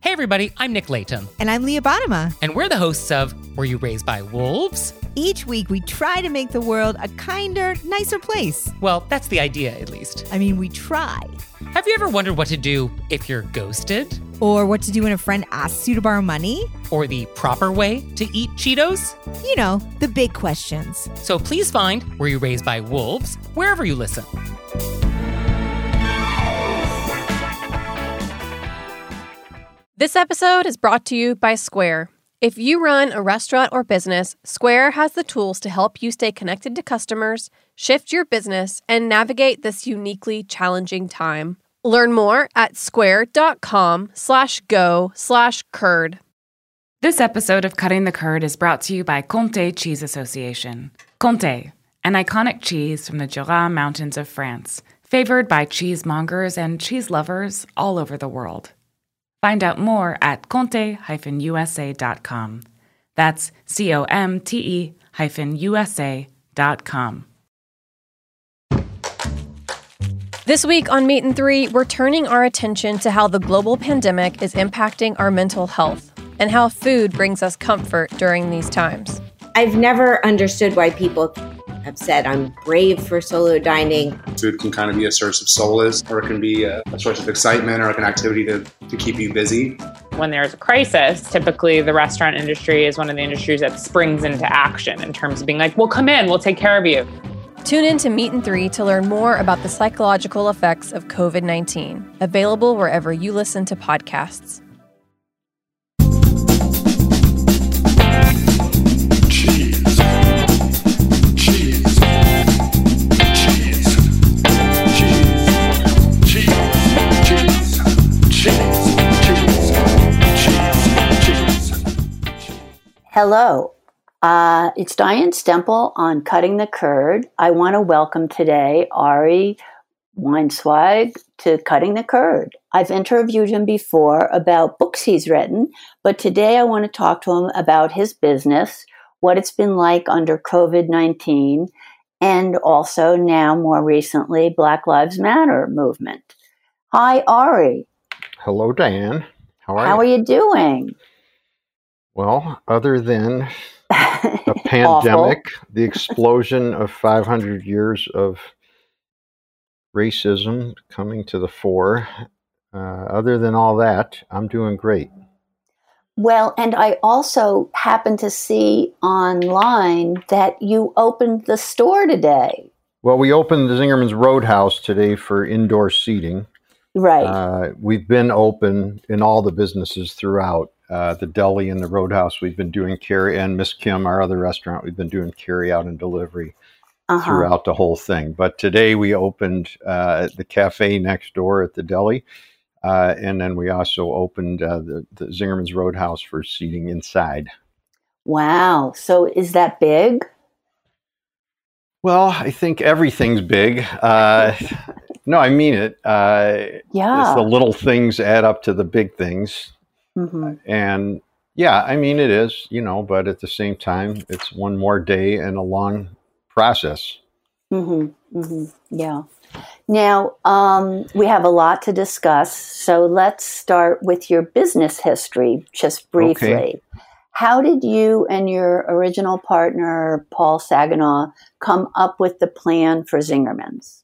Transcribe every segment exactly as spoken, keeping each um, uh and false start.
Hey everybody, I'm Nick Latham. And I'm Leah Bottima. And we're the hosts of Were You Raised by Wolves? Each week we try to make the world a kinder, nicer place. Well, that's the idea, at least. I mean, we try. Have you ever wondered what to do if you're ghosted? Or what to do when a friend asks you to borrow money? Or the proper way to eat Cheetos? You know, the big questions. So please find Were You Raised by Wolves wherever you listen. This episode is brought to you by Square. If you run a restaurant or business, Square has the tools to help you stay connected to customers, shift your business, and navigate this uniquely challenging time. Learn more at square.com slash go slash curd. This episode of Cutting the Curd is brought to you by Comté Cheese Association. Comté, an iconic cheese from the Jura Mountains of France, favored by cheesemongers and cheese lovers all over the world. Find out more at comte dash u s a dot com. That's C O M T E hyphen U S A dot com. This week on Meat and Three, we're turning our attention to how the global pandemic is impacting our mental health and how food brings us comfort during these times. I've never understood why people have said I'm brave for solo dining. Food can kind of be a source of solace, or it can be a, a source of excitement or like an activity to, to keep you busy. When there's a crisis, typically the restaurant industry is one of the industries that springs into action in terms of being like, well, come in, we'll take care of you. Tune in to Meat and Three to learn more about the psychological effects of covid nineteen, available wherever you listen to podcasts. Hello, uh, it's Diane Stemple on Cutting the Curd. I want to welcome today Ari Weinzweig to Cutting the Curd. I've interviewed him before about books he's written, but today I want to talk to him about his business, what it's been like under covid nineteen, and also now more recently, Black Lives Matter movement. Hi, Ari. Hello, Diane. How are How you? are you doing? Well, other than a pandemic, the explosion of five hundred years of racism coming to the fore, uh, other than all that, I'm doing great. Well, and I also happened to see online that you opened the store today. Well, we opened the Zingerman's Roadhouse today for indoor seating. Right. Uh, we've been open in all the businesses throughout. Uh, the deli and the Roadhouse, we've been doing carry, and Miss Kim, our other restaurant, we've been doing carry out and delivery uh-huh. throughout the whole thing. But today we opened uh, the cafe next door at the deli, uh, and then we also opened uh, the, the Zingerman's Roadhouse for seating inside. Wow. So is that big? Well, I think everything's big. Uh, no, I mean it. Uh, yeah. It's the little things add up to the big things. Mm-hmm. And yeah, I mean, it is, you know, but at the same time, it's one more day and a long process. Mm-hmm. Mm-hmm. Yeah. Now, um, we have a lot to discuss. So let's start with your business history just briefly. Okay. How did you and your original partner, Paul Saginaw, come up with the plan for Zingerman's?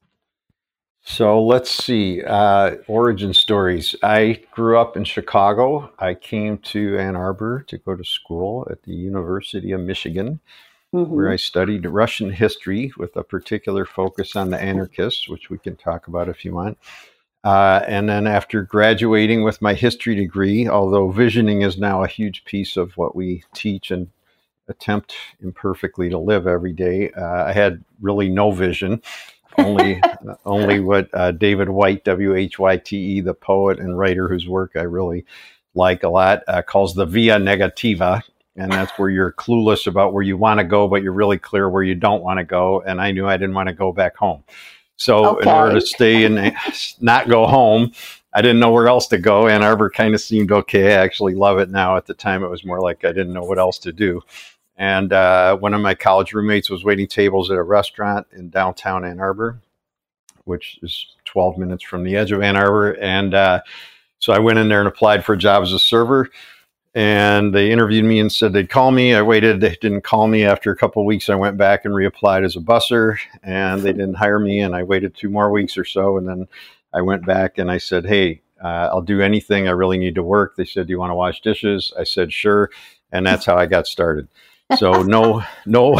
So let's see, uh, origin stories. I grew up in Chicago. I came to Ann Arbor to go to school at the University of Michigan, mm-hmm. where I studied Russian history with a particular focus on the anarchists, which we can talk about if you want. Uh, and then after graduating with my history degree, although visioning is now a huge piece of what we teach and attempt imperfectly to live every day, uh, I had really no vision. only only what uh, David White, W H Y T E, the poet and writer whose work I really like a lot, uh, calls the via negativa. And that's where you're clueless about where you want to go, but you're really clear where you don't want to go. And I knew I didn't want to go back home. So okay. in order to stay and not go home, I didn't know where else to go. Ann Arbor kind of seemed okay. I actually love it now. At the time, it was more like I didn't know what else to do. And uh, one of my college roommates was waiting tables at a restaurant in downtown Ann Arbor, which is twelve minutes from the edge of Ann Arbor. And uh, So I went in there and applied for a job as a server. And they interviewed me and said they'd call me. I waited. They didn't call me. After a couple of weeks, I went back and reapplied as a busser, and they didn't hire me. And I waited two more weeks or so. And then I went back and I said, hey, uh, I'll do anything. I really need to work. They said, do you want to wash dishes? I said, sure. And that's how I got started. So no, no,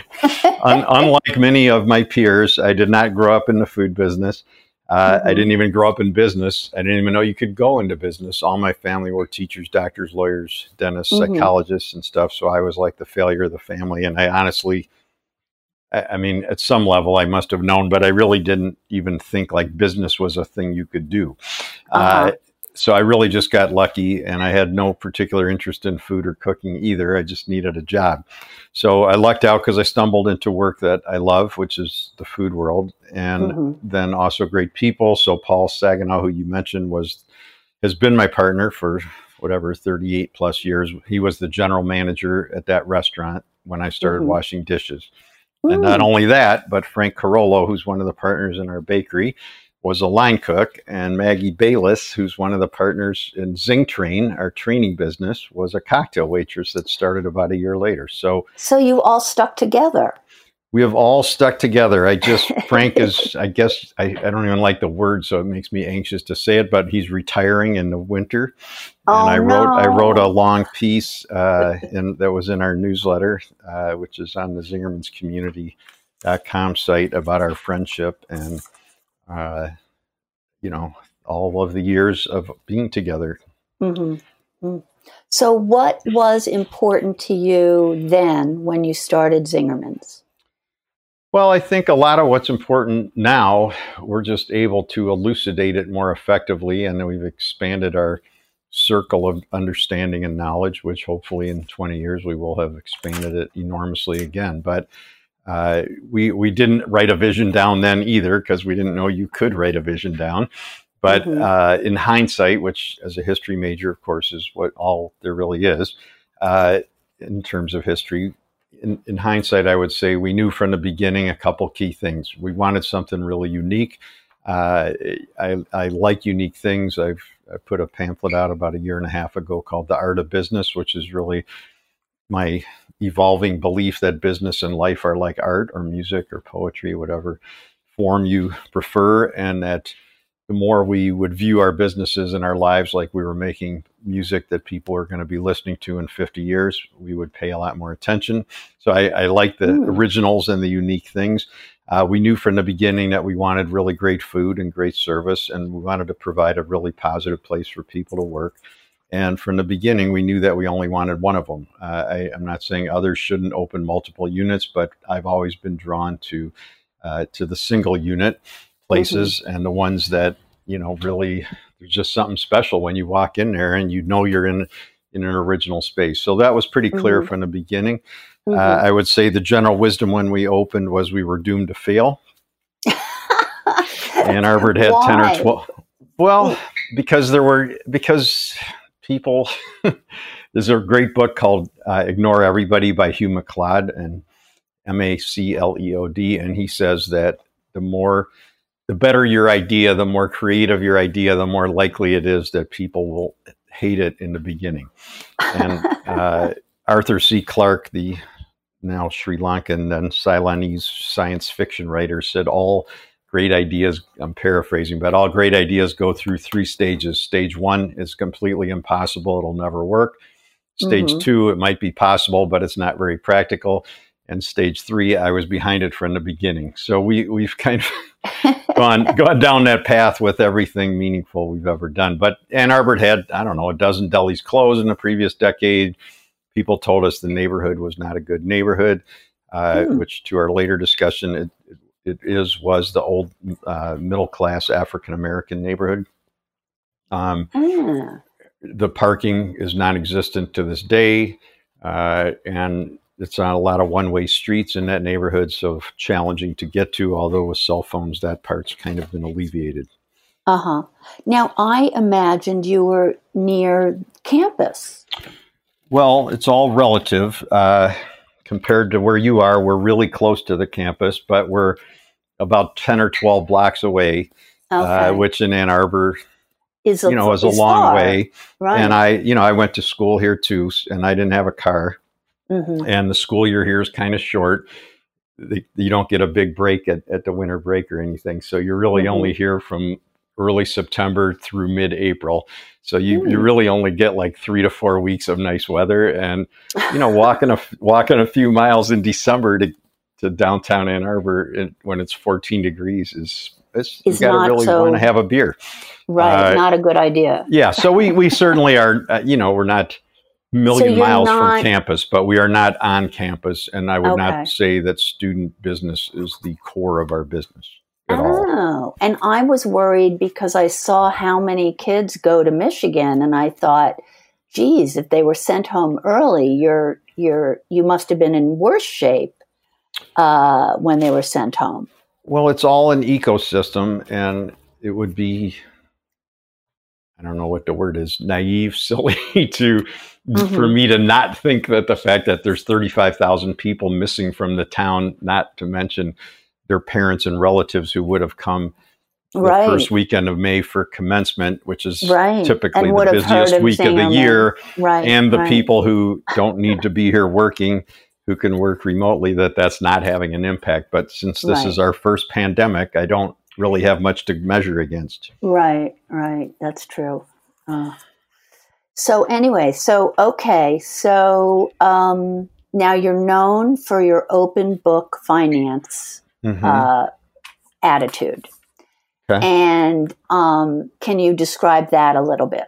un- unlike many of my peers, I did not grow up in the food business. Uh, mm-hmm. I didn't even grow up in business. I didn't even know you could go into business. All my family were teachers, doctors, lawyers, dentists, mm-hmm. psychologists, and stuff. So I was like the failure of the family. And I honestly, I, I mean, at some level, I must have known, but I really didn't even think like business was a thing you could do. Uh-huh. Uh, so I really just got lucky, and I had no particular interest in food or cooking either. I just needed a job. So I lucked out because I stumbled into work that I love, which is the food world, and mm-hmm. then also great people. So Paul Saginaw, who you mentioned, was has been my partner for whatever, thirty-eight plus years. He was the general manager at that restaurant when I started mm-hmm. washing dishes. Ooh. And not only that, but Frank Carollo, who's one of the partners in our bakery, was a line cook, and Maggie Bayless, who's one of the partners in Zing Train, our training business, was a cocktail waitress that started about a year later. So, so you all stuck together. We have all stuck together. I just, Frank is, I guess, I, I don't even like the word, so it makes me anxious to say it, but he's retiring in the winter. Oh, and I no. wrote, I wrote a long piece uh, in, that was in our newsletter, uh, which is on the Zingerman's Community dot com site about our friendship and, uh, you know, all of the years of being together. Mm-hmm. Mm-hmm. So what was important to you then when you started Zingerman's? Well, I think a lot of what's important now, we're just able to elucidate it more effectively, and we've expanded our circle of understanding and knowledge, which hopefully in twenty years we will have expanded it enormously again. But uh, we we didn't write a vision down then either, because we didn't know you could write a vision down. But mm-hmm. uh, in hindsight, which as a history major, of course, is what all there really is uh, in terms of history. In, in hindsight, I would say we knew from the beginning a couple key things. We wanted something really unique. Uh, I, I like unique things. I've I put a pamphlet out about a year and a half ago called The Art of Business, which is really my evolving belief that business and life are like art or music or poetry, whatever form you prefer, and that the more we would view our businesses and our lives like we were making music that people are going to be listening to in fifty years, we would pay a lot more attention. So I, I like the mm. originals and the unique things. Uh, we knew from the beginning that we wanted really great food and great service, and we wanted to provide a really positive place for people to work. And from the beginning, we knew that we only wanted one of them. Uh, I, I'm not saying others shouldn't open multiple units, but I've always been drawn to uh, to the single unit places mm-hmm. and the ones that, you know, really, there's just something special when you walk in there and you know you're in in an original space. So that was pretty clear mm-hmm. from the beginning. Mm-hmm. Uh, I would say the general wisdom when we opened was we were doomed to fail. Ann Arbor had Why? ten or twelve. Well, because there were, because people, there's a great book called uh, Ignore Everybody by Hugh MacLeod, and M A C L E O D. And he says that the more, the better your idea, the more creative your idea, the more likely it is that people will hate it in the beginning. And uh, Arthur C. Clarke, the now Sri Lankan and Ceylonese science fiction writer, said all great ideas, I'm paraphrasing, but all great ideas go through three stages. Stage one is completely impossible. It'll never work. Stage mm-hmm. two, it might be possible, but it's not very practical. And stage three, I was behind it from the beginning. So we, we've kind of gone, gone down that path with everything meaningful we've ever done. But Ann Arbor had, I don't know, a dozen delis close in the previous decade. People told us the neighborhood was not a good neighborhood, uh, mm. which to our later discussion, it, it, it is, was the old uh, middle-class African-American neighborhood. Um, mm. The parking is non-existent to this day, uh, and it's on a lot of one-way streets in that neighborhood, so challenging to get to, although with cell phones, that part's kind of been alleviated. Uh-huh. Now, I imagined you were near campus. Well, it's all relative. Uh, compared to where you are, we're really close to the campus, but we're about ten or twelve blocks away, okay. uh, which in Ann Arbor, is, you know, is a is long far. way. Right. And I, you know, I went to school here too, and I didn't have a car. Mm-hmm. And the school year here is kind of short. The, you don't get a big break at, at the winter break or anything. So you're really Mm-hmm. only here from early September through mid-April. So you, Mm. you really only get like three to four weeks of nice weather. And, you know, walking a, walking a few miles in December to, to downtown Ann Arbor it, when it's fourteen degrees is, it's, you It's got to not really so- want to have a beer. Right. Uh, Not a good idea. Yeah. So we, we certainly are, uh, you know, we're not a million you're miles not- from campus, but we are not on campus. And I would Okay. not say that student business is the core of our business at all. Oh, and I was worried because I saw how many kids go to Michigan, and I thought, geez, if they were sent home early, you're you're you must have been in worse shape uh, when they were sent home. Well, it's all an ecosystem, and it would be, I don't know what the word is, naive, silly to Mhm. for me to not think that the fact that there's thirty-five thousand people missing from the town, not to mention their parents and relatives who would have come the Right. first weekend of May for commencement, which is Right. typically And would the have heard busiest of week of the Zingerman. year, Right. and the right. people who don't need to be here working, who can work remotely, that that's not having an impact. But since this Right. is our first pandemic, I don't really have much to measure against. Right, right. That's true. Uh, so anyway, so okay, so um, now you're known for your open book finance Mhm. uh, attitude. Okay. And um, can you describe that a little bit?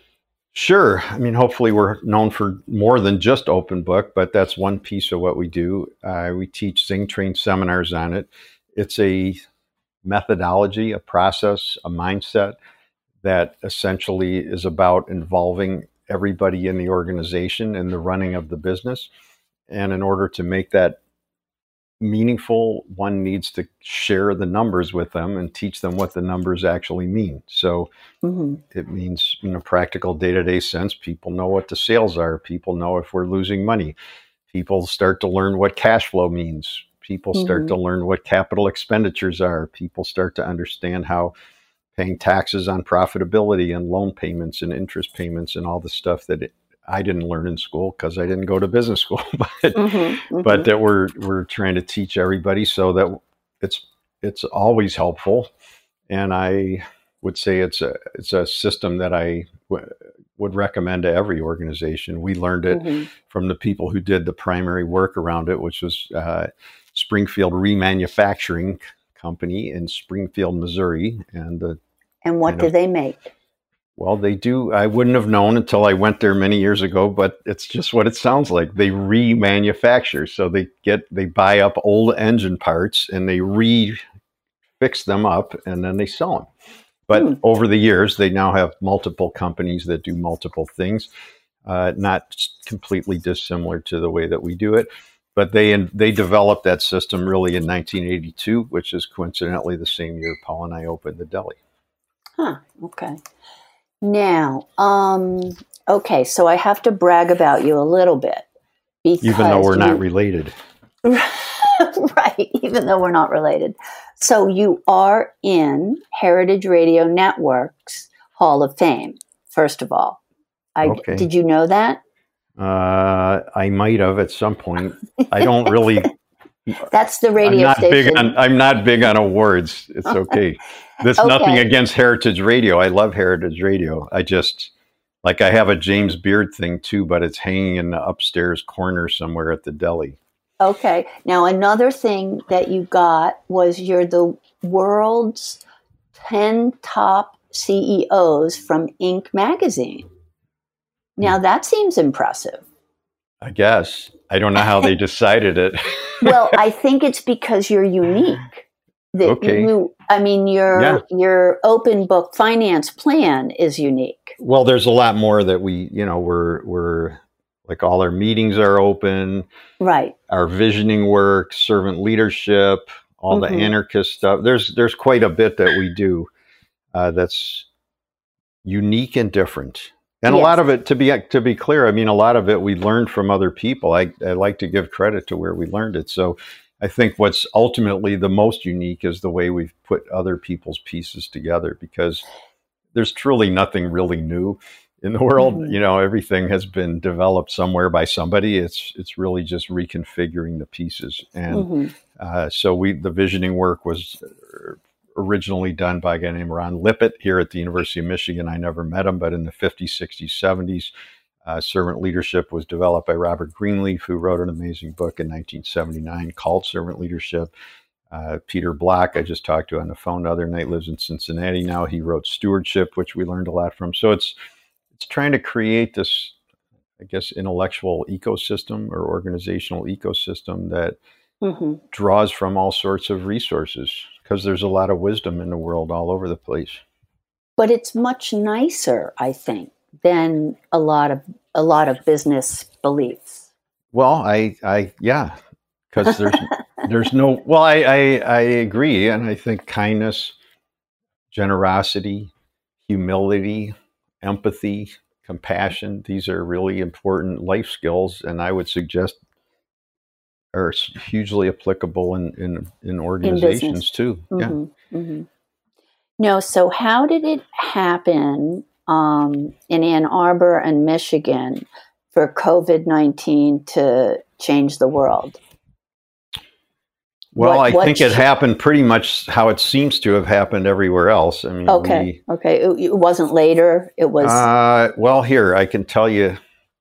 Sure. I mean, hopefully we're known for more than just open book, but that's one piece of what we do. Uh, we teach Zing Train seminars on it. It's a methodology, a process, a mindset that essentially is about involving everybody in the organization in the running of the business. And in order to make that meaningful, one needs to share the numbers with them and teach them what the numbers actually mean. So Mm-hmm. it means, in a practical day-to-day sense, people know what the sales are. People know if we're losing money. People start to learn what cash flow means. People start Mhm. to learn what capital expenditures are. People start to understand how paying taxes on profitability and loan payments and interest payments and all the stuff that it, I didn't learn in school because I didn't go to business school, but Mm-hmm. but that we're we're trying to teach everybody so that it's it's always helpful. And I would say it's a it's a system that I w- would recommend to every organization. We learned it Mm-hmm. from the people who did the primary work around it, which was uh, Springfield Remanufacturing Company in Springfield, Missouri. And the, And what kind do of- they make? well, they do. I wouldn't have known until I went there many years ago, but it's just what it sounds like. They remanufacture. So they get, they buy up old engine parts and they re-fix them up and then they sell them. But Hmm. over the years, they now have multiple companies that do multiple things, uh, not completely dissimilar to the way that we do it. But they they developed that system really in nineteen eighty-two, which is coincidentally the same year Paul and I opened the deli. Huh. Okay. Now, um, okay, so I have to brag about you a little bit. Because Even though we're you- not related. right, even though we're not related. So you are in Heritage Radio Network's Hall of Fame, first of all. I, Okay. Did you know that? Uh, I might have at some point. I don't really. That's the I'm radio not station. big on. I'm not big on awards. It's okay. There's Okay. nothing against Heritage Radio. I love Heritage Radio. I just like I have a James Beard thing too, but it's hanging in the upstairs corner somewhere at the deli. Okay. Now, another thing that you got was you're the world's ten top C E Os from Inc magazine. Now, that seems impressive. I guess I don't know how they decided it. Well, I think it's because you're unique. That Okay. you, I mean, your Yeah. your open book finance plan is unique. Well, there's a lot more that we, you know, we're we're like all our meetings are open. Right. Our visioning work, servant leadership, all Mhm. the anarchist stuff. There's there's quite a bit that we do uh, that's unique and different. And Yes. a lot of it, to be to be clear, I mean, a lot of it we learned from other people. I, I like to give credit to where we learned it. So I think what's ultimately the most unique is the way we've put other people's pieces together, because there's truly nothing really new in the world. Mhm. You know, everything has been developed somewhere by somebody. It's it's really just reconfiguring the pieces. And Mhm. uh, so we the visioning work was originally done by a guy named Ron Lippitt here at the University of Michigan. I never met him, but in the fifties, sixties, seventies, uh, servant leadership was developed by Robert Greenleaf, who wrote an amazing book in nineteen seventy-nine called Servant Leadership. Uh, Peter Block, I just talked to on the phone the other night, lives in Cincinnati now. He wrote Stewardship, which we learned a lot from. So it's it's trying to create this, I guess, intellectual ecosystem or organizational ecosystem that Mhm. draws from all sorts of resources, because there's a lot of wisdom in the world all over the place. But it's much nicer, I think, than a lot of a lot of business beliefs. Well, I, I, yeah, because there's, there's no. Well, I, I, I agree, and I think kindness, generosity, humility, empathy, compassion. These are really important life skills, and I would suggest are s- hugely applicable in in, in organizations too. Yeah. Mhm. Mhm. No, so how did it happen um, in Ann Arbor and Michigan for COVID nineteen to change the world? Well, What- I what think it sh- happened pretty much how it seems to have happened everywhere else. I mean, Okay, okay. It, it wasn't later. It we, was. uh, well, here I can tell you.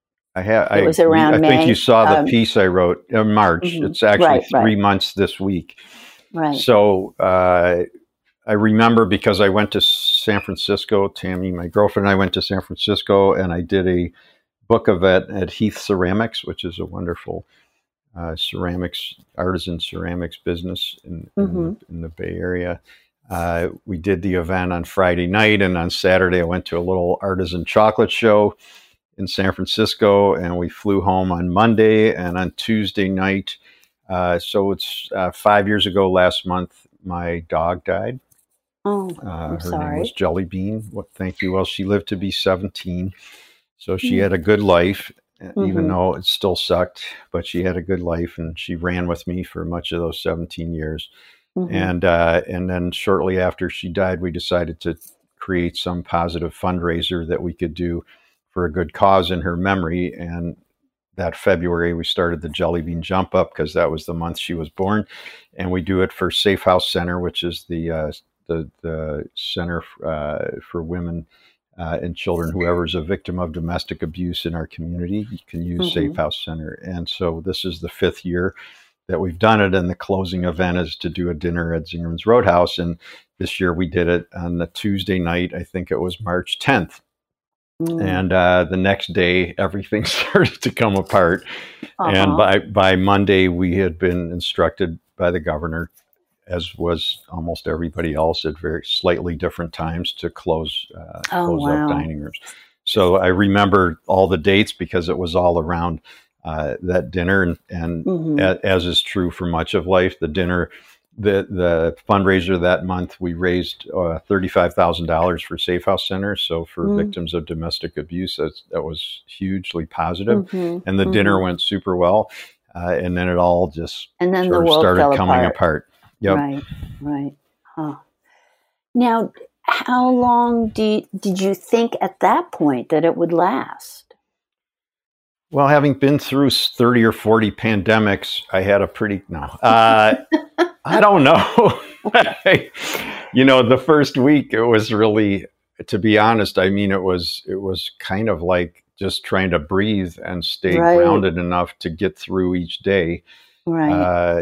I have. I, It was around I think May, you saw the um, piece I wrote in March. Mhm. It's actually Right, right. three months this week. right. So uh, I remember because I went to San Francisco. Tammy, my girlfriend, and I went to San Francisco, and I did a book event at Heath Ceramics, which is a wonderful uh, ceramics, artisan ceramics business in, in, Mhm. the, in the Bay Area. Uh, we did the event on Friday night, and on Saturday I went to a little artisan chocolate show in San Francisco, and we flew home on Monday. And on Tuesday night, uh, so it's uh, five years ago last month, my dog died. Oh, Uh, I'm her sorry. name was Jelly Bean. Well, thank you. Well, she lived to be seventeen, so she Mm. had a good life, uh, even Mhm. though it still sucked. But she had a good life, and she ran with me for much of those seventeen years. Mhm. And uh, and then shortly after she died, we decided to create some positive fundraiser that we could do for a good cause in her memory. And that February, we started the Jelly Bean Jump Up because that was the month she was born, and we do it for Safe House Center, which is the uh, the the center uh, for women uh, and children. Whoever's a victim of domestic abuse in our community, you can use Mhm. Safe House Center. And so this is the fifth year that we've done it, and the closing event is to do a dinner at Zingerman's Roadhouse. And this year we did it on the Tuesday night. I think it was March tenth. Mm. And uh, the next day, everything started to come apart. Uh-huh. And by, by Monday, we had been instructed by the governor, as was almost everybody else at very slightly different times, to close, uh, Oh, close wow. up dining rooms. So I remember all the dates because it was all around uh, that dinner. And, and Mhm. a- as is true for much of life, the dinner, the the fundraiser that month, we raised uh, thirty-five thousand dollars for Safe House Center. So for Mm. victims of domestic abuse, that's, that was hugely positive. Mhm. And the Mhm. dinner went super well. Uh, and then it all just And then the sort of world started fell coming apart. apart. Yep. Right, right. Huh. Now, how long do you, did you think at that point that it would last? Well, having been through thirty or forty pandemics, I had a pretty, no, uh, I don't know. You know, the first week it was really, to be honest, I mean, it was, it was kind of like just trying to breathe and stay Right. grounded enough to get through each day. Right. Uh,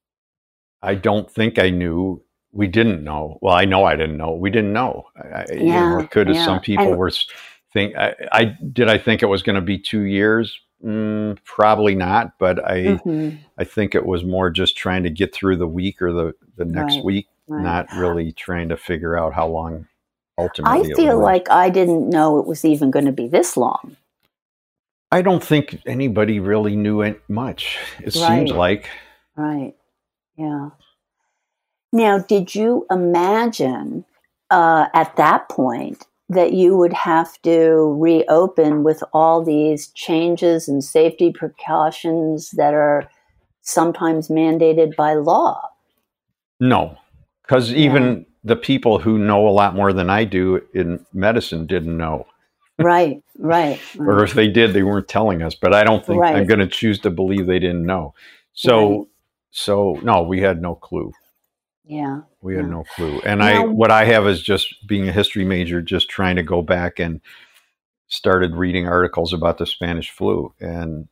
I don't think I knew. We didn't know. Well, I know I didn't know. We didn't know. I, I- you Yeah, know, it could have. yeah. Some people And- were s- think. I, I did. I think it was going to be two years. Mm, probably not. But I, Mhm. I think it was more just trying to get through the week or the the next Right, week, right. not really trying to figure out how long. I Ultimately, it feel would last. like I didn't know it was even going to be this long. I don't think anybody really knew it much. It seems Right. like. Right. Yeah. Now, did you imagine uh, at that point that you would have to reopen with all these changes and safety precautions that are sometimes mandated by law? No, because even the people who know a lot more than I do in medicine didn't know. Right, right. right. Or if they did, they weren't telling us. But I don't think Right. I'm going to choose to believe they didn't know. So, Right. so no, we had no clue. Yeah. We had yeah. no clue. And Now- I, what I have is just being a history major, just trying to go back and started reading articles about the Spanish flu. And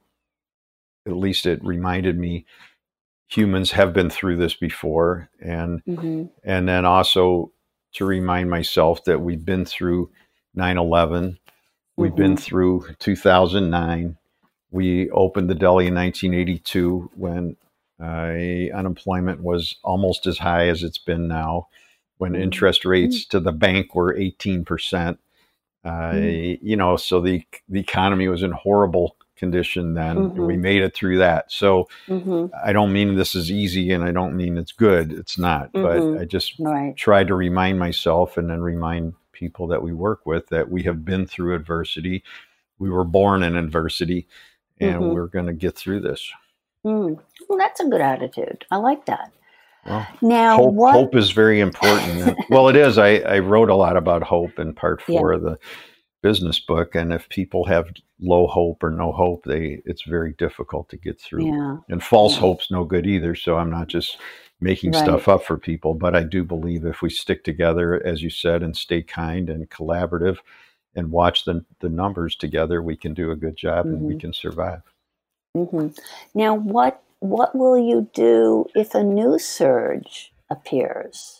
at least it reminded me humans have been through this before. And, Mm-hmm. and then also to remind myself that we've been through nine eleven. We've Mhm. been through two thousand nine. We opened the deli in nineteen eighty-two when uh, unemployment was almost as high as it's been now, when Mhm. interest rates to the bank were eighteen percent. Uh, Mhm. You know, so the the economy was in horrible condition then. Mhm. We made it through that. So Mm-hmm. I don't mean this is easy, and I don't mean it's good. It's not. Mhm. But I just Right. tried to remind myself and then remind people that we work with that we have been through adversity. We were born in adversity, and Mhm. we're going to get through this. Mm. Well, that's a good attitude. I like that. Well, Now, hope, what? hope is very important. And- well, it is. I, I wrote a lot about hope in part four of the business book. And if people have low hope or no hope, they it's very difficult to get through. Yeah. And false Yeah. hope's no good either. So I'm not just making Right. stuff up for people, but I do believe if we stick together, as you said, and stay kind and collaborative and watch the, the numbers together, we can do a good job and we Mhm. can survive. Mm-hmm. Now, what what will you do if a new surge appears?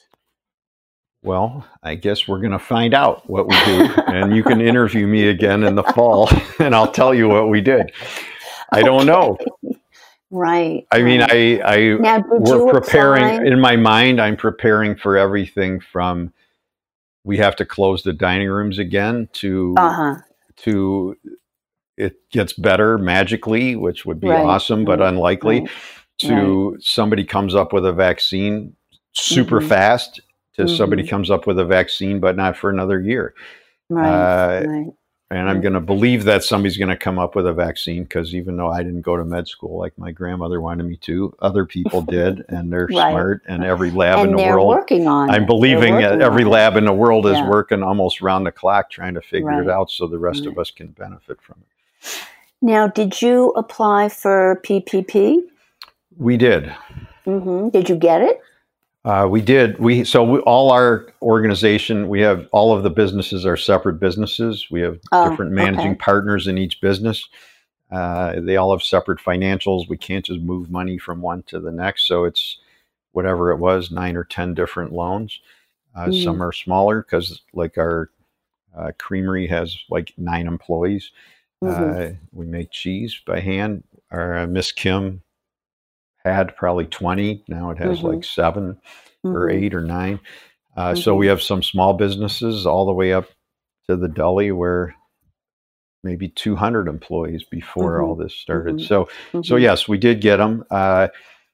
Well, I guess we're going to find out what we do, and you can interview me again in the fall, and I'll tell you what we did. I don't know. Right. I mean, right. I, I Now, did we're you preparing apply- in my mind. I'm preparing for everything from we have to close the dining rooms again to Uh-huh. to it gets better magically, which would be Right, awesome, but right, unlikely. right, To somebody comes up with a vaccine super Mhm. fast. To somebody Mhm. comes up with a vaccine, but not for another year. Right. Uh, right. And I'm Right. going to believe that somebody's going to come up with a vaccine, because even though I didn't go to med school like my grandmother wanted me to, other people did, and they're Right. smart. And every lab And in the they're world, working on I'm it. believing They're that working every on it. lab in the world is Yeah. working almost round the clock trying to figure it Right. out so the rest of Right. us can benefit from it. Now, did you apply for P P P? We did. Mm-hmm. Did you get it? Uh, we did. We so we, all our organization, we have all of the businesses are separate businesses. We have Oh, different managing okay. partners in each business. Uh, they all have separate financials. We can't just move money from one to the next. So it's whatever it was, nine or ten different loans. Uh, Mhm. Some are smaller because, like our uh, creamery has like nine employees. Mhm. Uh, we make cheese by hand. Our uh, Miss Kim had probably twenty. Now it has Mhm. like seven or Mhm. eight or nine. Uh, So Mhm. we have some small businesses all the way up to the deli where maybe two hundred employees before Mhm. all this started. Mhm. So, so Mhm. yes, we did get them. Uh,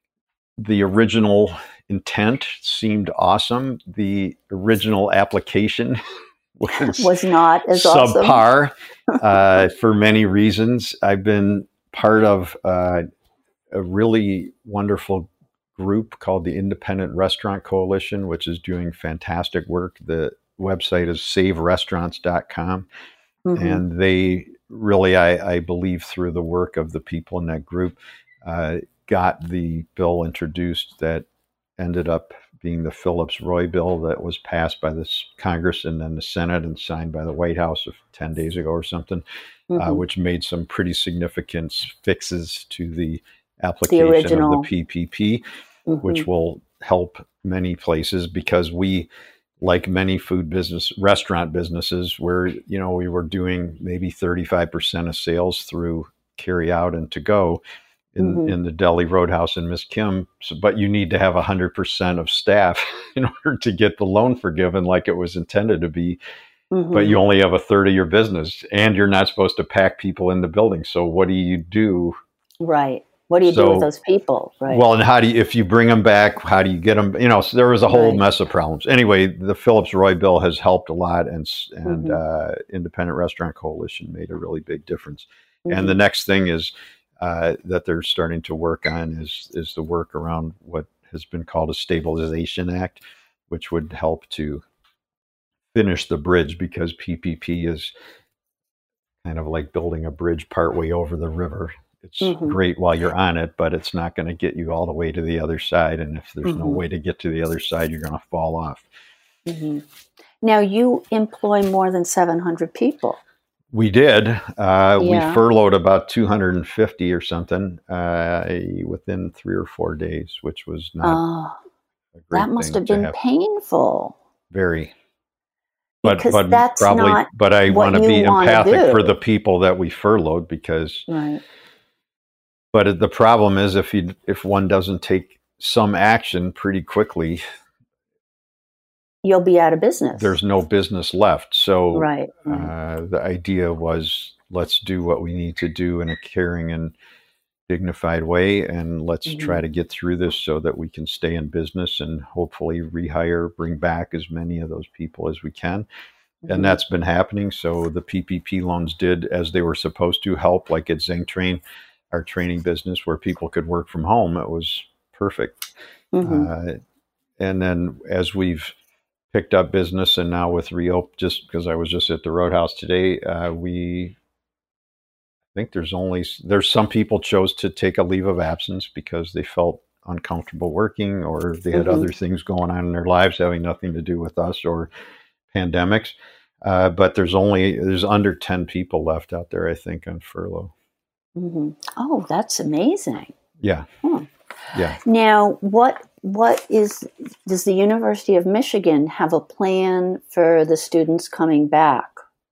the original intent seemed awesome. The original application was, Was not as awesome. subpar uh, for many reasons. I've been part of uh, a really wonderful group called the Independent Restaurant Coalition, which is doing fantastic work. The website is save restaurants dot com. Mhm. And they really, I, I believe, through the work of the people in that group, uh, got the bill introduced that ended up being the Phillips-Roy bill that was passed by the Congress and then the Senate and signed by the White House of ten days ago or something, uh, Mhm. which made some pretty significant fixes to the application original. of the P P P, Mhm. which will help many places because we, like many food business, restaurant businesses, where, you know, we were doing maybe thirty-five percent of sales through carry out and to go in, Mhm. in the Deli Roadhouse and Miss Kim. So, but you need to have one hundred percent of staff in order to get the loan forgiven like it was intended to be. Mhm. But you only have a third of your business and you're not supposed to pack people in the building. So what do you do? Right. What do you do So- with those people? Right. Well, and how do you, if you bring them back, how do you get them? You know, so there was a whole Right. mess of problems. Anyway, the Phillips-Roy bill has helped a lot, and s- and Mhm. uh, Independent Restaurant Coalition made a really big difference. Mhm. And the next thing is uh, that they're starting to work on is is the work around what has been called a Stabilization Act, which would help to finish the bridge, because P P P is kind of like building a bridge partway over the river. It's mm-hmm. great while you're on it, but it's not going to get you all the way to the other side. And if there's mm-hmm. no way to get to the other side, you're going to fall off. Mm-hmm. Now, you employ more than seven hundred people. We did. Uh, yeah. We furloughed about two hundred fifty or something uh, within three or four days, which was not uh, a great that must thing have been have. painful. Very. But, because but that's probably, not but I want to be empathic do. for the people that we furloughed, because, right. But the problem is if you, if one doesn't take some action pretty quickly, you'll be out of business. There's no business left. So right. uh, the idea was, let's do what we need to do in a caring and dignified way, and let's mm-hmm. try to get through this so that we can stay in business and hopefully rehire, bring back as many of those people as we can. Mm-hmm. And that's been happening. So the P P P loans did as they were supposed to help, like at ZingTrain, our training business where people could work from home. It was perfect. Mm-hmm. Uh, and then as we've picked up business, and now with Reopen, just because I was just at the Roadhouse today, uh, we I think there's only, there's some people chose to take a leave of absence because they felt uncomfortable working, or they had mm-hmm. other things going on in their lives having nothing to do with us or pandemics. Uh, but there's only, there's under ten people left out there, I think, on furlough. Mm-hmm. Oh, that's amazing. Yeah. Hmm. Yeah. Now, what, what is, does the University of Michigan have a plan for the students coming back?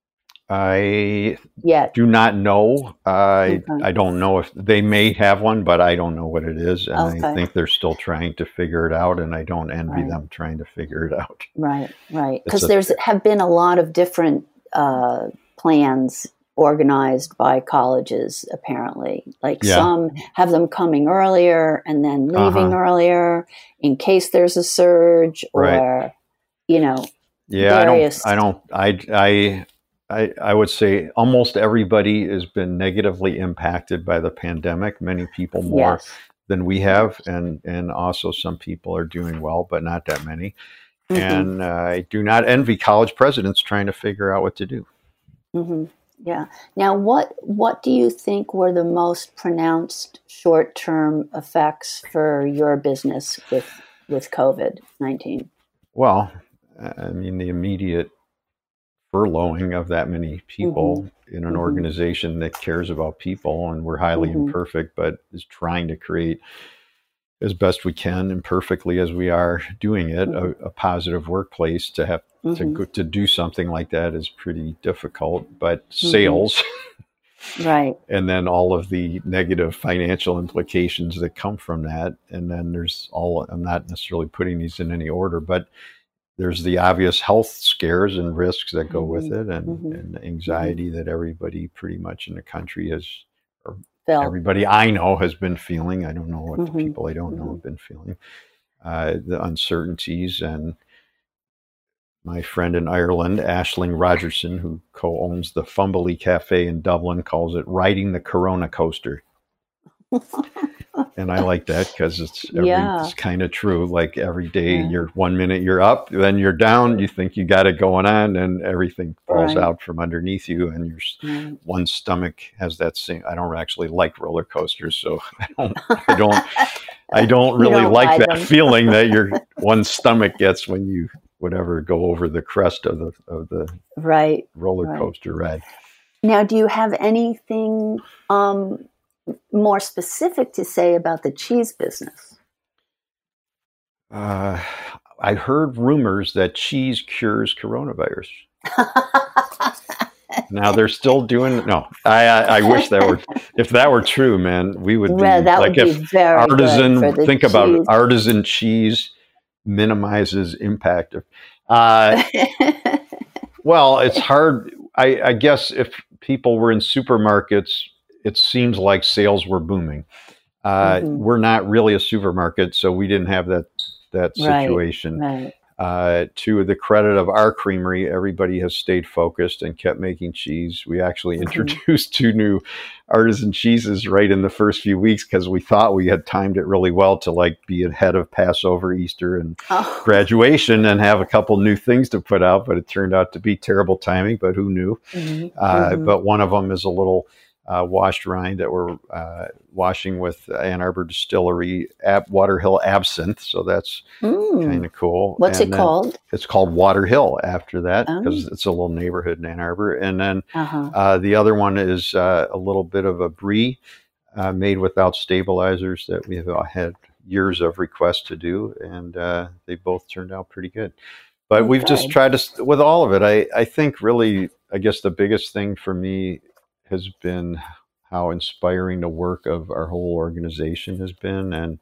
I Yet. do not know. I okay. I don't know if they may have one, but I don't know what it is. And okay. I think they're still trying to figure it out, and I don't envy right. them trying to figure it out. Right, right. Because there's have been a lot of different uh, plans organized by colleges, apparently. Like yeah. some have them coming earlier and then leaving uh-huh. earlier in case there's a surge, or, right. you know, yeah, various... I don't, I don't, I, I, I, I would say almost everybody has been negatively impacted by the pandemic. Many people more yes. than we have. And, and also some people are doing well, but not that many. Mm-hmm. And uh, I do not envy college presidents trying to figure out what to do. Mm-hmm. Yeah. Now, what, what do you think were the most pronounced short-term effects for your business with, with COVID nineteen? Well, I mean, the immediate furloughing of that many people mm-hmm. in an mm-hmm. organization that cares about people, and we're highly mm-hmm. imperfect, but is trying to create as best we can, imperfectly as we are doing it, mm-hmm. a, a positive workplace. To have mm-hmm. to go, to do something like that is pretty difficult, but mm-hmm. sales right. and then all of the negative financial implications that come from that. And then there's all, I'm not necessarily putting these in any order, but there's the obvious health scares and risks that go mm-hmm. with it, and, mm-hmm. and anxiety mm-hmm. that everybody pretty much in the country has, or Felt. everybody I know has been feeling. I don't know what mm-hmm. the people I don't know mm-hmm. have been feeling. Uh, the uncertainties. And my friend in Ireland, Aisling Rogerson, who co-owns the Fumbly Cafe in Dublin, calls it riding the Corona coaster. And I like that because it's, yeah. it's kind of true. Like every day, yeah. you're one minute you're up, then you're down. You think you got it going on, and everything falls right. out from underneath you, and your right. one stomach has that same. I don't actually like roller coasters, so I don't. I don't. I don't really don't like that them. feeling that your one stomach gets when you whatever go over the crest of the of the right roller right. coaster ride. Now, do you have anything um, more specific to say about the cheese business? Uh, I heard rumors that cheese cures coronavirus. Now they're still doing. No, I, I I wish that were. If that were true, man, we would be well, that like would if be very artisan. good for the think cheese. about it, artisan cheese minimizes impact. Uh, well, it's hard. I, I guess if people were in supermarkets, it seems like sales were booming. Uh, mm-hmm. We're not really a supermarket, so we didn't have that that situation. Right, right. Uh, to the credit of our creamery, everybody has stayed focused and kept making cheese. We actually mm-hmm. introduced two new artisan cheeses right in the first few weeks because we thought we had timed it really well to like be ahead of Passover, Easter, and oh. graduation and have a couple new things to put out. But it turned out to be terrible timing, but who knew? Mm-hmm. Uh, mm-hmm. But one of them is a little uh, washed rind that we're uh, washing with Ann Arbor Distillery Ab- Water Hill Absinthe. So that's mm. kind of cool. What's and it called? It's called Water Hill after that because oh. it's a little neighborhood in Ann Arbor. And then uh-huh. uh, the other one is uh, a little bit of a brie uh, made without stabilizers that we have had years of requests to do. And uh, they both turned out pretty good. But okay. we've just tried to, with all of it, I, I think really, I guess the biggest thing for me has been how inspiring the work of our whole organization has been, and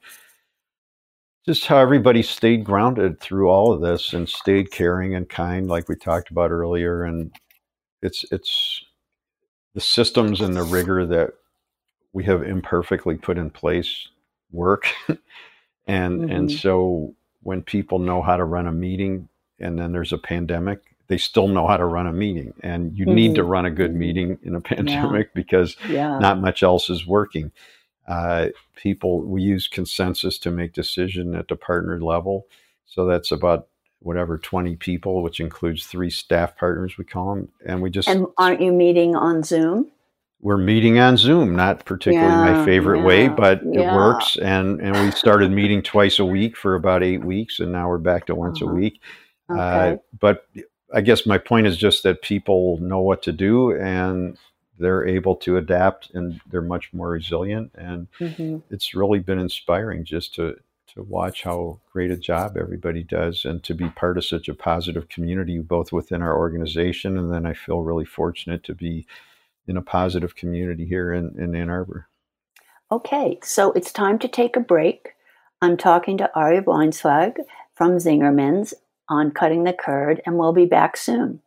just how everybody stayed grounded through all of this and stayed caring and kind, like we talked about earlier. And it's it's the systems and the rigor that we have imperfectly put in place work. and mm-hmm. and so when people know how to run a meeting and then there's a pandemic, they still know how to run a meeting, and you mm-hmm. need to run a good meeting in a pandemic yeah. because yeah. not much else is working. Uh, people, we use consensus to make decision at the partner level. So that's about whatever, twenty people, which includes three staff partners, we call them. And we just, and aren't you meeting on Zoom? We're meeting on Zoom, not particularly yeah, my favorite yeah, way, but yeah. it works. And, and we started meeting twice a week for about eight weeks. And now we're back to once uh-huh. a week. Okay. Uh, but I guess my point is just that people know what to do and they're able to adapt and they're much more resilient. And mm-hmm. it's really been inspiring just to, to watch how great a job everybody does and to be part of such a positive community, both within our organization. And then I feel really fortunate to be in a positive community here in, in Ann Arbor. Okay, so it's time to take a break. I'm talking to Ari Weinzweig from Zingerman's on Cutting the Curd, and we'll be back soon.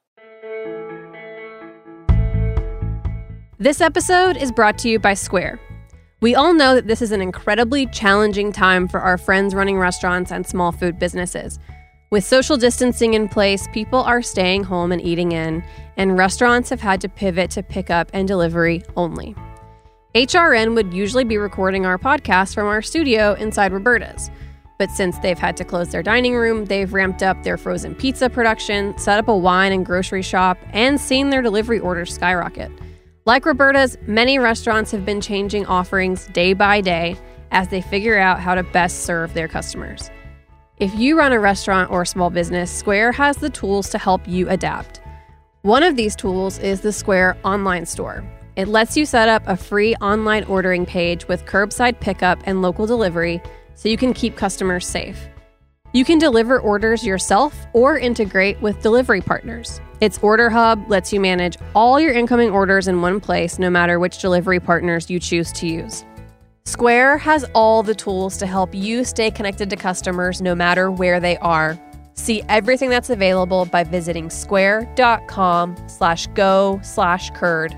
This episode is brought to you by Square. We all know that this is an incredibly challenging time for our friends running restaurants and small food businesses. With social distancing in place, people are staying home and eating in, and restaurants have had to pivot to pickup and delivery only. H R N would usually be recording our podcast from our studio inside Roberta's. But since they've had to close their dining room, they've ramped up their frozen pizza production, set up a wine and grocery shop, and seen their delivery orders skyrocket. Like Roberta's, many restaurants have been changing offerings day by day as they figure out how to best serve their customers. If you run a restaurant or small business, Square has the tools to help you adapt. One of these tools is the Square online store. It lets you set up a free online ordering page with curbside pickup and local delivery so you can keep customers safe. You can deliver orders yourself or integrate with delivery partners. Its Order Hub lets you manage all your incoming orders in one place, no matter which delivery partners you choose to use. Square has all the tools to help you stay connected to customers no matter where they are. See everything that's available by visiting square.com slash go slash curd.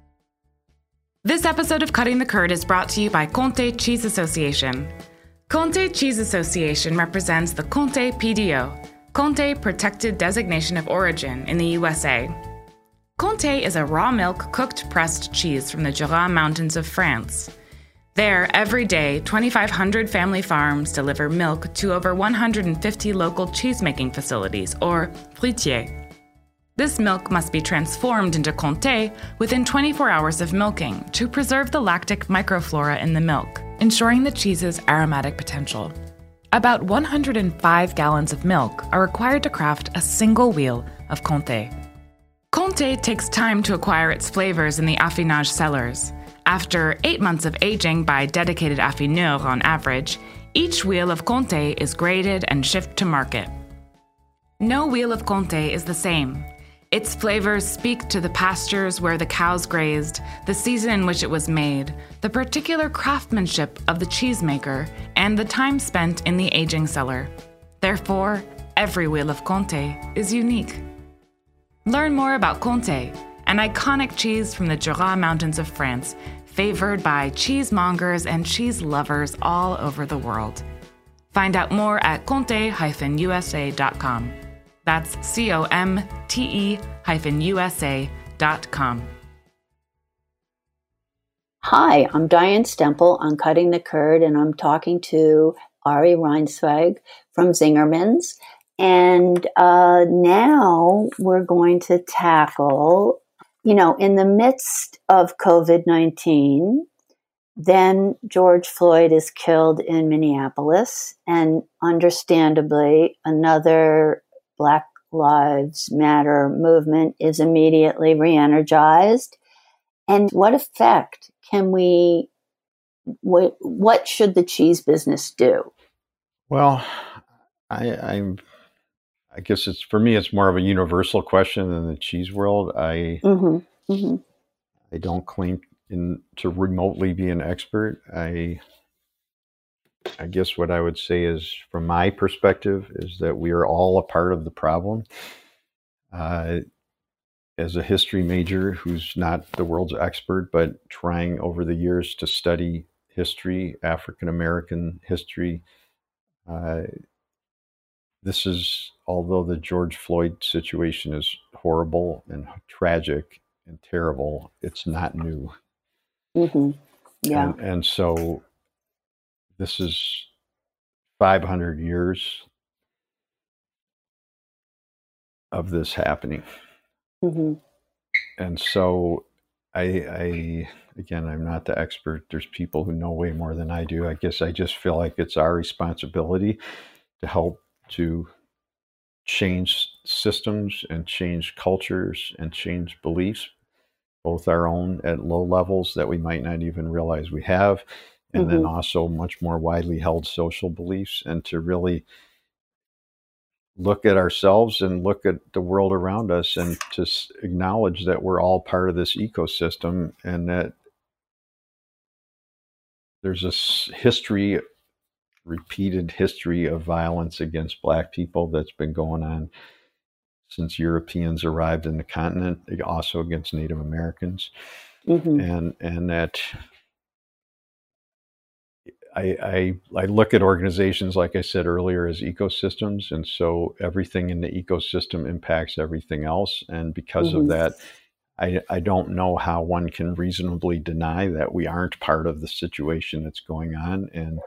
This episode of Cutting the Curd is brought to you by Comté Cheese Association. Comté Cheese Association represents the Comté P D O, Comté Protected Designation of Origin in the U S A. Comté is a raw milk cooked pressed cheese from the Jura Mountains of France. There, every day, twenty-five hundred family farms deliver milk to over one hundred fifty local cheesemaking facilities, or fruitiers. This milk must be transformed into Comté within twenty-four hours of milking to preserve the lactic microflora in the milk, ensuring the cheese's aromatic potential. About one hundred five gallons of milk are required to craft a single wheel of Comté. Comté takes time to acquire its flavors in the affinage cellars. After eight months of aging by dedicated affineurs on average, each wheel of Comté is graded and shipped to market. No wheel of Comté is the same. Its flavors speak to the pastures where the cows grazed, the season in which it was made, the particular craftsmanship of the cheesemaker, and the time spent in the aging cellar. Therefore, every wheel of Comté is unique. Learn more about Comté, an iconic cheese from the Jura Mountains of France, favored by cheesemongers and cheese lovers all over the world. Find out more at comte dash u s a dot com. That's C O M T E hyphen U S A dot com. Hi, I'm Diane Stemple on Cutting the Curd, and I'm talking to Ari Reinzweig from Zingerman's. And uh, now we're going to tackle, you know, in the midst of covid nineteen, then George Floyd is killed in Minneapolis, and understandably, another Black Lives Matter movement is immediately re-energized. And what effect can we, what, what should the cheese business do? Well, I, I'm, I guess it's, for me, it's more of a universal question than the cheese world. I, Mm-hmm. Mm-hmm. I don't claim in to remotely be an expert. I I guess what I would say is, from my perspective, is that we are all a part of the problem. Uh, as a history major who's not the world's expert, but trying over the years to study history, African American history, uh, this is, although the George Floyd situation is horrible and tragic and terrible, it's not new. Mm-hmm. Yeah. And, and so this is five hundred years of this happening. Mm-hmm. And so I, I, again, I'm not the expert. There's people who know way more than I do. I guess I just feel like it's our responsibility to help to change systems and change cultures and change beliefs, both our own at low levels that we might not even realize we have, and mm-hmm. then also much more widely held social beliefs, and to really look at ourselves and look at the world around us and to acknowledge that we're all part of this ecosystem, and that there's a history, repeated history of violence against Black people that's been going on since Europeans arrived in the continent, also against Native Americans. Mm-hmm. And and that I, I I look at organizations, like I said earlier, as ecosystems, and so everything in the ecosystem impacts everything else. And because mm-hmm. of that, I I don't know how one can reasonably deny that we aren't part of the situation that's going on. And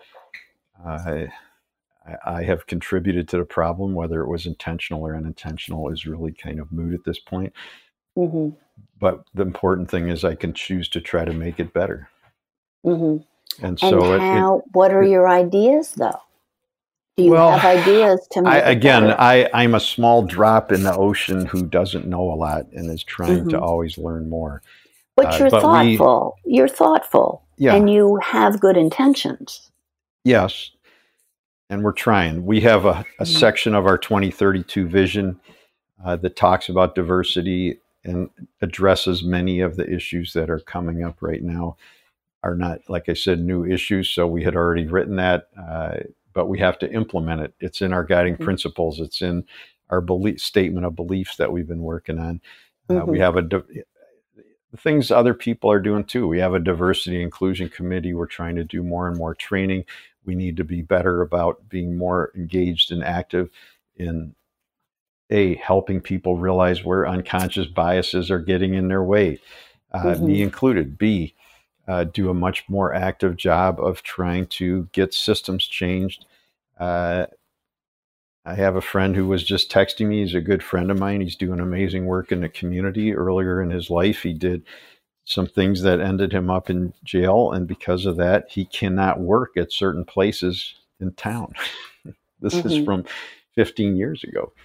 uh, I, I have contributed to the problem, whether it was intentional or unintentional is really kind of moot at this point. Mm-hmm. But the important thing is I can choose to try to make it better. Mm-hmm. And so, and how, it, it, what are your ideas, though? Do you well, have ideas to make I, it again, better? I, I'm a small drop in the ocean who doesn't know a lot and is trying mm-hmm. to always learn more. But uh, you're but thoughtful. We, you're thoughtful. Yeah. And you have good intentions. Yes. And we're trying. We have a, a mm-hmm. section of our twenty thirty-two vision uh, that talks about diversity and addresses many of the issues that are coming up right now. Are not, like I said, new issues. So we had already written that, uh, but we have to implement it. It's in our guiding mm-hmm. principles. It's in our belief statement of beliefs that we've been working on. Uh, mm-hmm. We have a di- things other people are doing too. We have a diversity inclusion committee. We're trying to do more and more training. We need to be better about being more engaged and active in A, helping people realize where unconscious biases are getting in their way, uh, mm-hmm. me included. B, Uh, do a much more active job of trying to get systems changed. Uh, I have a friend who was just texting me. He's a good friend of mine. He's doing amazing work in the community. Earlier in his life, he did some things that ended him up in jail. And because of that, he cannot work at certain places in town. This mm-hmm. is from fifteen years ago.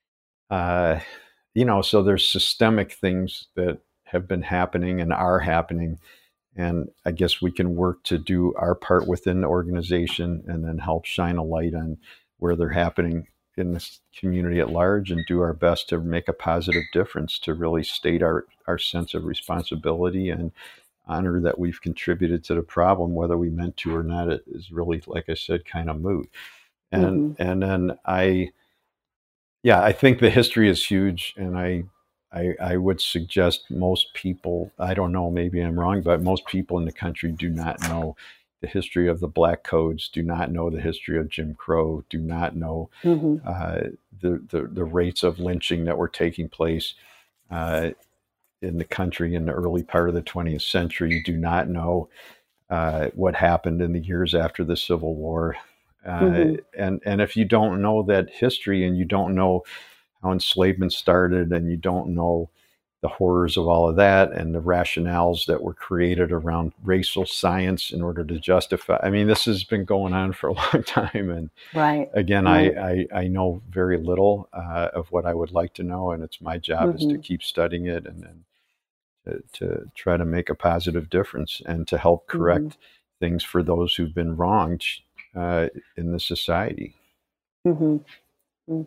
Uh, you know, so there's systemic things that have been happening and are happening. And I guess we can work to do our part within the organization and then help shine a light on where they're happening in this community at large and do our best to make a positive difference, to really state our, our sense of responsibility and honor that we've contributed to the problem, whether we meant to or not. It is really, like I said, kind of moot. And, mm-hmm. and then I, yeah, I think the history is huge, and I, I, I would suggest most people, I don't know, maybe I'm wrong, but most people in the country do not know the the history of the Black Codes, do not know the history of Jim Crow, do not know mm-hmm. uh, the, the the rates of lynching that were taking place uh, in the country in the early part of the twentieth century, do not know uh, what happened in the years after the Civil War. Uh, mm-hmm. and, and if you don't know that history, and you don't know how enslavement started, and you don't know the horrors of all of that, and the rationales that were created around racial science in order to justify. I mean, this has been going on for a long time. And right. again, right. I, I, I know very little uh, of what I would like to know. And it's my job mm-hmm. is to keep studying it, and then to, to try to make a positive difference, and to help correct mm-hmm. things for those who've been wronged uh, in the society. Mm-hmm. Mm-hmm.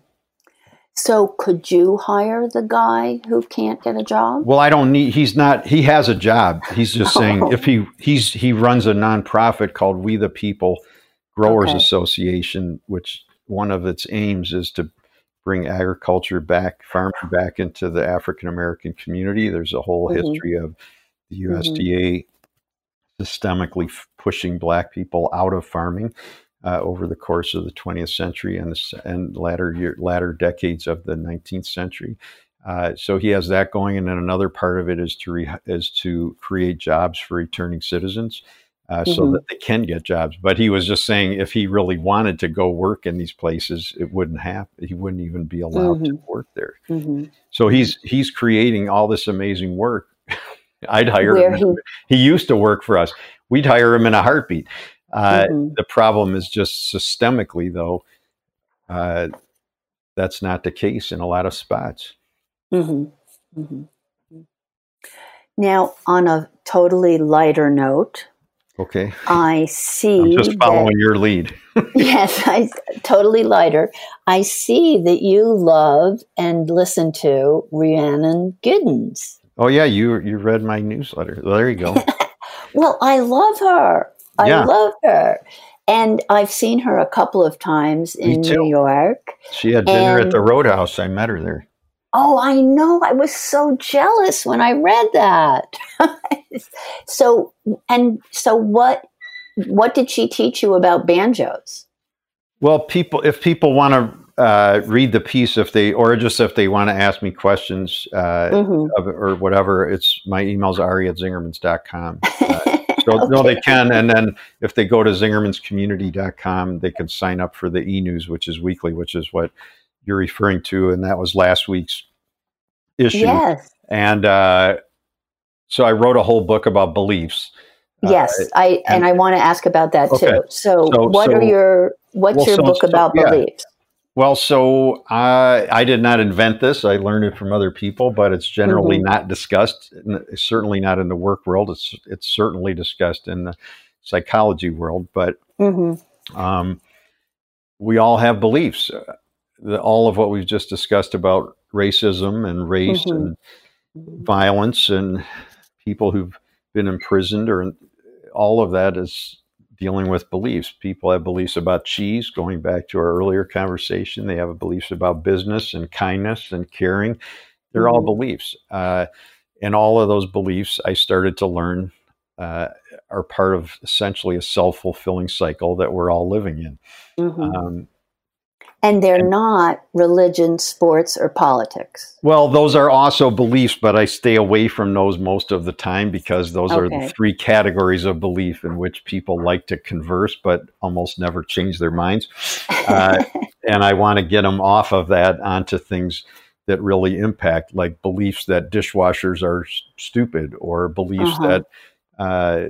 So could you hire the guy who can't get a job? Well, I don't need, he's not, he has a job. He's just saying oh. if he, he's, he runs a nonprofit called We the People Growers okay. Association, which one of its aims is to bring agriculture back, farming back into the African-American community. There's a whole mm-hmm. history of the U S D A mm-hmm. systemically f- pushing Black people out of farming. Uh, over the course of the twentieth century and the and latter year, latter decades of the nineteenth century, uh, so he has that going, and then another part of it is to re, is to create jobs for returning citizens, uh, mm-hmm. so that they can get jobs. But he was just saying, if he really wanted to go work in these places, it wouldn't happen. He wouldn't even be allowed mm-hmm. to work there. Mm-hmm. So he's he's creating all this amazing work. I'd hire Where him. He... he used to work for us. We'd hire him in a heartbeat. Uh, mm-hmm. The problem is just systemically, though, uh, that's not the case in a lot of spots. Mm-hmm. Mm-hmm. Now, on a totally lighter note, okay, I see. I'm just following that, your lead. Yes, I totally lighter. I see that you love and listen to Rhiannon Giddens. Oh yeah, you you read my newsletter. Well, there you go. Well, I love her. I yeah. love her. And I've seen her a couple of times in New York. She had dinner and, at the Roadhouse. I met her there. Oh, I know. I was so jealous when I read that. so, and so what, what did she teach you about banjos? Well, people, if people want to uh, read the piece, if they, or just if they want to ask me questions uh, mm-hmm. of, or whatever, it's my email's Ari at zingermans dot com. Uh, So okay. no, they can. And then if they go to zingermans community dot com, they can sign up for the e-news, which is weekly, which is what you're referring to. And that was last week's issue. Yes. And uh, so I wrote a whole book about beliefs. Yes. Uh, I and, and I want to ask about that okay. too. So, so what so, are your, what's well, your so, book about so, yeah. beliefs? Well, so I, I did not invent this. I learned it from other people, but it's generally mm-hmm. not discussed. Certainly not in the work world. It's it's certainly discussed in the psychology world. But mm-hmm. um, we all have beliefs. Uh, the, all of what we've just discussed about racism and race mm-hmm. and violence and people who've been imprisoned, or all of that is dealing with beliefs. People have beliefs about cheese, going back to our earlier conversation. They have beliefs about business and kindness and caring. They're mm-hmm. all beliefs. Uh, and all of those beliefs, I started to learn, uh, are part of essentially a self-fulfilling cycle that we're all living in. Mm-hmm. Um, and they're and, not religion, sports, or politics. Well, those are also beliefs, but I stay away from those most of the time, because those okay. are the three categories of belief in which people like to converse, but almost never change their minds. Uh, and I want to get them off of that onto things that really impact, like beliefs that dishwashers are s- stupid, or beliefs uh-huh. that, uh,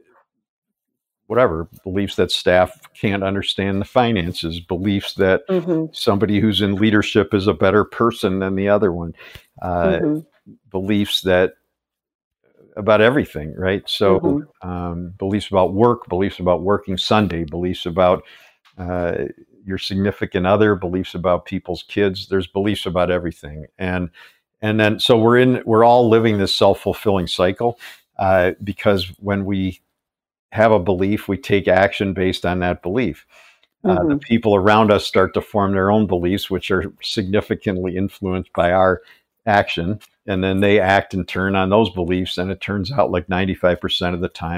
whatever, beliefs that staff can't understand the finances, beliefs that mm-hmm. somebody who's in leadership is a better person than the other one, uh, mm-hmm. beliefs that about everything, right? So mm-hmm. um, beliefs about work, beliefs about working Sunday, beliefs about uh, your significant other, beliefs about people's kids. There's beliefs about everything. And and then, so we're in, we're all living this self-fulfilling cycle uh, because when we have a belief, we take action based on that belief. Uh, mm-hmm. The people around us start to form their own beliefs, which are significantly influenced by our action. And then they act in turn on those beliefs. And it turns out like ninety-five percent of the time,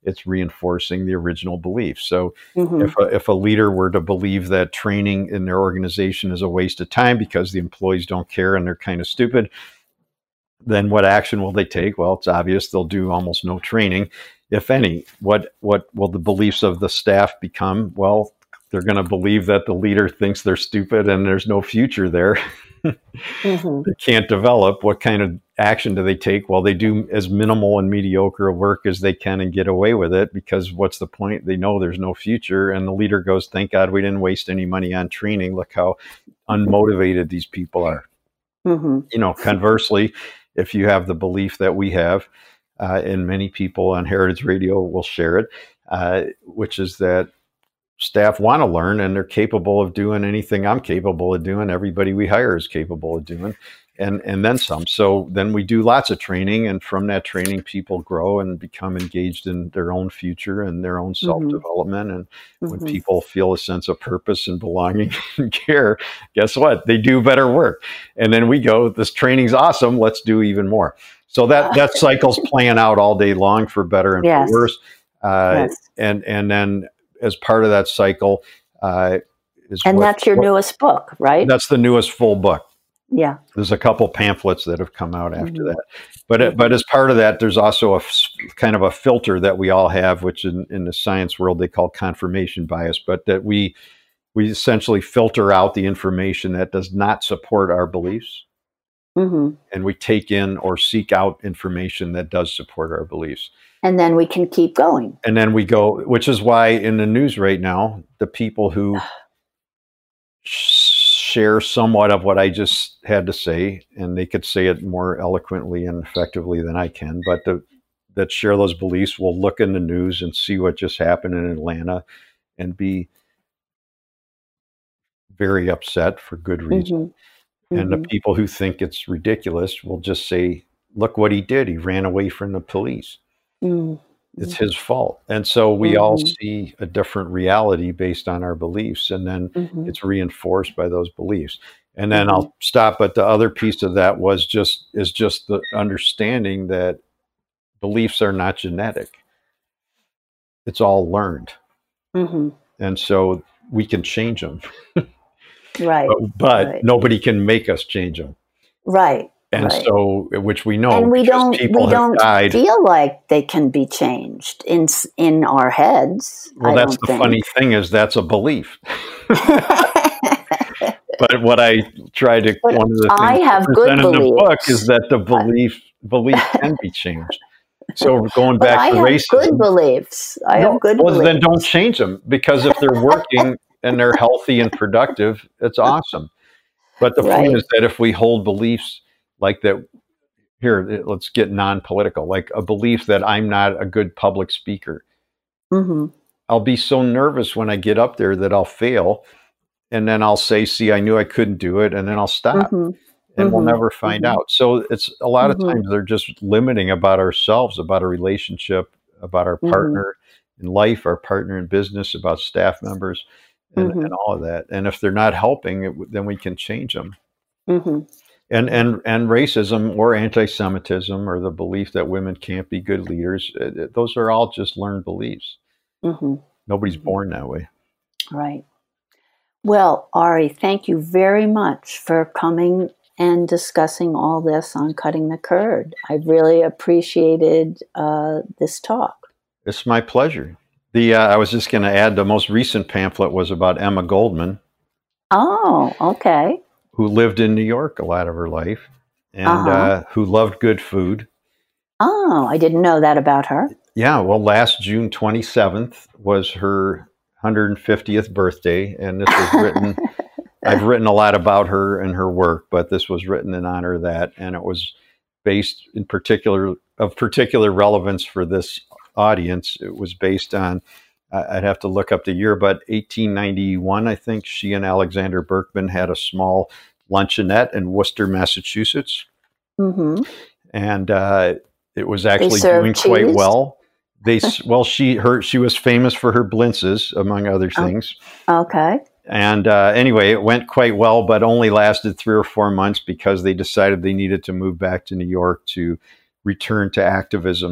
it's reinforcing the original belief. So Mm-hmm. if, a, if a leader were to believe that training in their organization is a waste of time because the employees don't care and they're kind of stupid, then what action will they take? Well, it's obvious they'll do almost no training, if any. What what will the beliefs of the staff become? Well, they're going to believe that the leader thinks they're stupid and there's no future there. Mm-hmm. They can't develop. What kind of action do they take? Well, they do as minimal and mediocre work as they can and get away with it, because what's the point? They know there's no future. And the leader goes, thank God we didn't waste any money on training. Look how unmotivated these people are. Mm-hmm. You know, conversely, if you have the belief that we have, uh, and many people on Heritage Radio will share it, uh, which is that staff want to learn and they're capable of doing anything I'm capable of doing. Everybody we hire is capable of doing, and, and then some. So then we do lots of training, and from that training, people grow and become engaged in their own future and their own self-development. And Mm-hmm. when people feel a sense of purpose and belonging and care, guess what? They do better work. And then we go, this training's awesome. Let's do even more. So that, that cycle's playing out all day long, for better and Yes. for worse. Uh, Yes. and, and then as part of that cycle, uh, is And what- that's your what- newest book, right? That's the newest full book. Yeah. There's a couple pamphlets that have come out after Mhm. that. But it, but as part of that, there's also a f- kind of a filter that we all have, which in, in the science world they call confirmation bias, but that we we essentially filter out the information that does not support our beliefs, Mm-hmm. and we take in or seek out information that does support our beliefs. And then we can keep going. And then we go, which is why in the news right now, the people who share somewhat of what I just had to say, and they could say it more eloquently and effectively than I can, but the, that share those beliefs will look in the news and see what just happened in Atlanta and be very upset for good reason. Mm-hmm. And the people who think it's ridiculous will just say, look what he did. He ran away from the police. Mm-hmm. It's his fault. And so we all Mhm. see a different reality based on our beliefs, and then Mm-hmm. it's reinforced by those beliefs. And then I'll stop. But the other piece of that was just is just the understanding that beliefs are not genetic. It's all learned. Mm-hmm. And so we can change them, Right. but, but right. nobody can make us change them. Right. And right. so, which we know, and we because don't people we have don't died. feel like they can be changed in s- in our heads. Well, I that's don't the think. funny thing is that's a belief. But what I try to But one of the I things have to good present in the beliefs. book is that the belief belief can be changed. So going But back I to have racism, good beliefs. I no, have good well, beliefs. then don't change them, because if they're working and they're healthy and productive, it's awesome. But the Right. point is that if we hold beliefs like that, here, let's get non-political, like a belief that I'm not a good public speaker. Mm-hmm. I'll be so nervous when I get up there that I'll fail. And then I'll say, see, I knew I couldn't do it. And then I'll stop. Mm-hmm. And we'll Mhm. never find Mhm. out. So it's a lot Mhm. of times they're just limiting about ourselves, about a relationship, about our Mhm. partner in life, our partner in business, about staff members, and, Mhm. and all of that. And if they're not helping, it, then we can change them. Mm-hmm. And and and racism or anti-Semitism or the belief that women can't be good leaders, it, it- those are all just learned beliefs. Mm-hmm. Nobody's born that way. Right. Well, Ari, thank you very much for coming and discussing all this on Cutting the Curd. I really appreciated uh, this talk. It's my pleasure. The uh, I was just going to add the most recent pamphlet was about Emma Goldman, Oh, okay. who lived in New York a lot of her life and Uh-huh. uh, who loved good food. Oh, I didn't know that about her. Yeah, well, last June twenty-seventh was her one hundred fiftieth birthday, and this was written. I've written a lot about her and her work, but this was written in honor of that, and it was based in particular of particular relevance for this audience. It was based on, I'd have to look up the year, but eighteen ninety-one, I think. She and Alexander Berkman had a small luncheonette in Worcester, Massachusetts, Mm-hmm. and uh, it was actually served doing quite cheese? well. They s- well, she her she was famous for her blintzes, among other Oh. things. Okay. And uh, anyway, it went quite well, but only lasted three or four months because they decided they needed to move back to New York to return to activism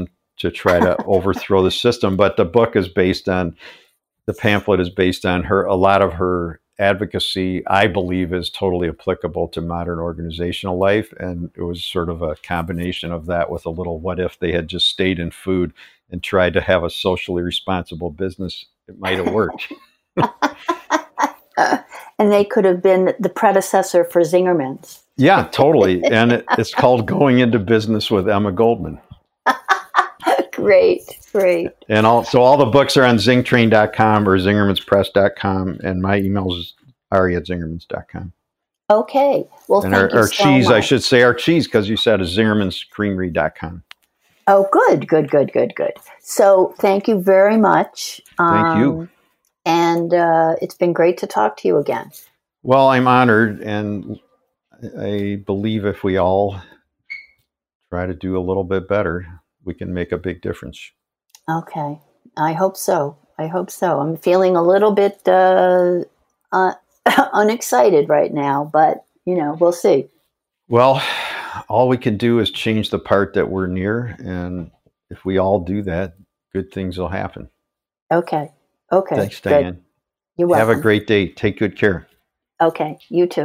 to try to overthrow the system. But the book is based on, the pamphlet is based on her, a lot of her advocacy, I believe, is totally applicable to modern organizational life. And it was sort of a combination of that with a little, what if they had just stayed in food and tried to have a socially responsible business? It might have worked. uh, and they could have been the predecessor for Zingerman's. Yeah, totally. And it, it's called Going Into Business with Emma Goldman. Great, great. And all, so all the books are on zing train dot com or zingermans press dot com, and my email is ari at zingermans dot com. Okay. Well, and thank our, you our so cheese, much. I should say our cheese, because you said is zingermans creamery dot com. Oh, good, good, good, good, good. So thank you very much. Thank um, you. And uh, it's been great to talk to you again. Well, I'm honored, and I believe if we all try to do a little bit better, we can make a big difference. Okay. I hope so. I hope so. I'm feeling a little bit uh, uh, unexcited right now, but, you know, we'll see. Well, all we can do is change the part that we're near, and if we all do that, good things will happen. Okay. Okay. Thanks, Diane. Good. You're welcome. Have a great day. Take good care. Okay. You too.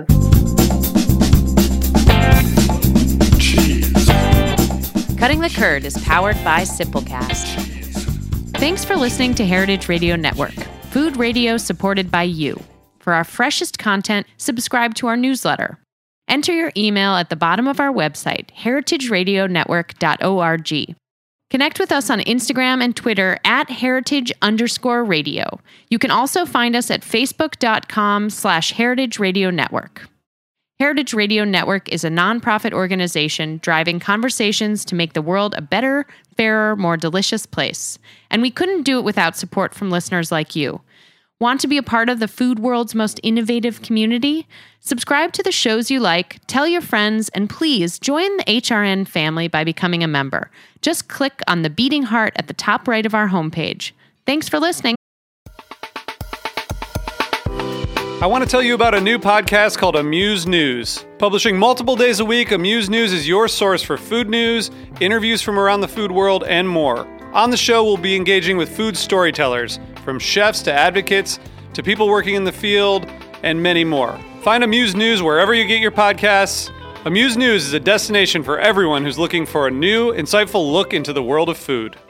Cutting the Curd is powered by Simplecast. Thanks for listening to Heritage Radio Network, food radio supported by you. For our freshest content, subscribe to our newsletter. Enter your email at the bottom of our website, heritage radio network dot org. Connect with us on Instagram and Twitter at heritage underscore radio. You can also find us at facebook.com slash heritage radio network. Heritage Radio Network is a nonprofit organization driving conversations to make the world a better, fairer, more delicious place. And we couldn't do it without support from listeners like you. Want to be a part of the food world's most innovative community? Subscribe to the shows you like, tell your friends, and please join the H R N family by becoming a member. Just click on the beating heart at the top right of our homepage. Thanks for listening. I want to tell you about a new podcast called Amuse News. Publishing multiple days a week, Amuse News is your source for food news, interviews from around the food world, and more. On the show, we'll be engaging with food storytellers, from chefs to advocates to people working in the field, and many more. Find Amuse News wherever you get your podcasts. Amuse News is a destination for everyone who's looking for a new, insightful look into the world of food.